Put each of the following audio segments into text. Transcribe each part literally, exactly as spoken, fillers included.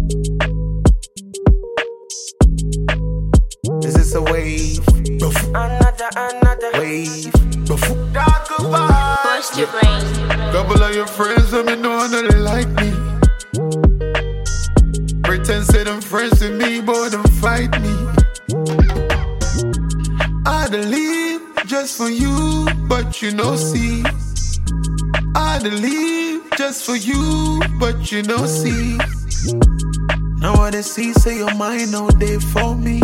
Is this a wave? Another, another wave. Talk about Push your brain. Couple of your friends let me know that they like me. Pretend say them friends with me, but them fight me. I'd leave just for you, but you know see. I'd leave just for you, but you know see. Now what they see say your mind no day for me.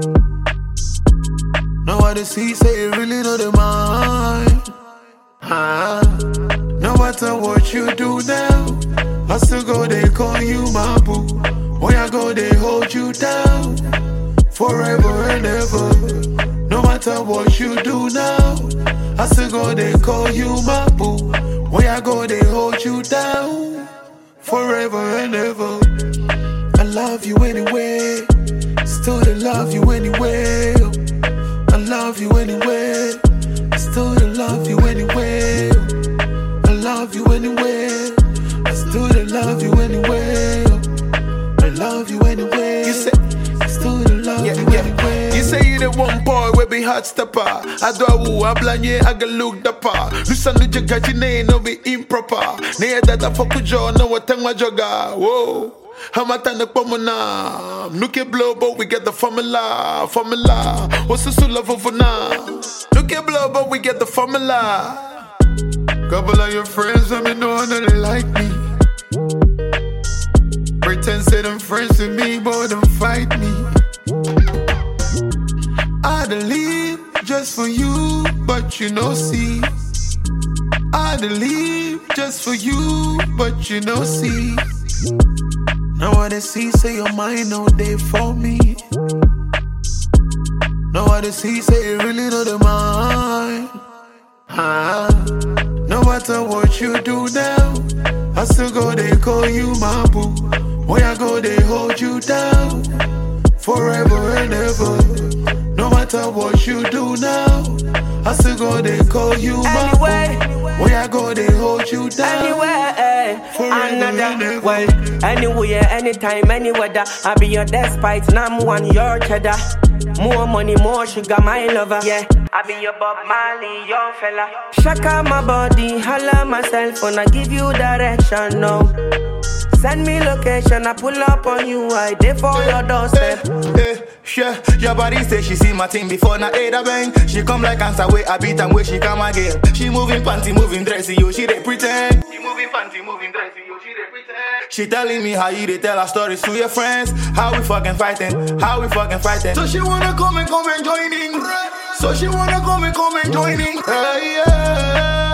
Now what they see say you really know the mind. Ah, no matter what you do now, I still go they call you my boo. When I go they hold you down forever and ever. No matter what you do now, I still go they call you my boo. When I go they hold you down forever and ever. I love you anyway, still they love you anyway. I love you anyway, still they love you anyway. I love you anyway, I still they love you anyway. I love you anyway. You say, still they love yeah, you yeah. anyway. You say you the one boy we be hot stepper. I do a woo, I blanye, I get look the pa. Listen to your catchy name, no be improper. Near that I fuck with you, no what time my jogger. Whoa. I'm at the pomona. Look at blow, but we get the formula. Formula. What's the soul of for now? Look at blow, but we get the formula. Couple of your friends let me know that they like me. Pretend say them friends with me, but them fight me. I'd leave just for you, but you know see. I'd leave just for you, but you know see. Now what they see say your mind no day for me. Now what they see say you really know the mind. Ah, no matter what you do now, I still go they call you my boo. When I go they hold you down forever and ever. No matter what you do now, I still go they call you my Anyway, boo. When I go they hold you down anyway, forever and another ever. well, anywhere, anytime, any weather. I be your despite, now I'm one your cheddar. More money, more sugar, my lover. Yeah, I be your Bob Marley, your fella. Shaka my body, holla myself, and I give you direction now. Send me location, I pull up on you, I dey for your doorstep. Hey, hey, yeah, your body say she see my thing before na aid a bang. She come like answer way I beat and where she come again. She moving panty, moving dressy, yo, she dey pretend. She moving panty, moving dressy, yo, she dey pretend. She telling me how you dey tell her stories to your friends. How we fucking fighting, how we fucking fighting. So she wanna come and come and join in. So she wanna come and come and join in. Hey, yeah.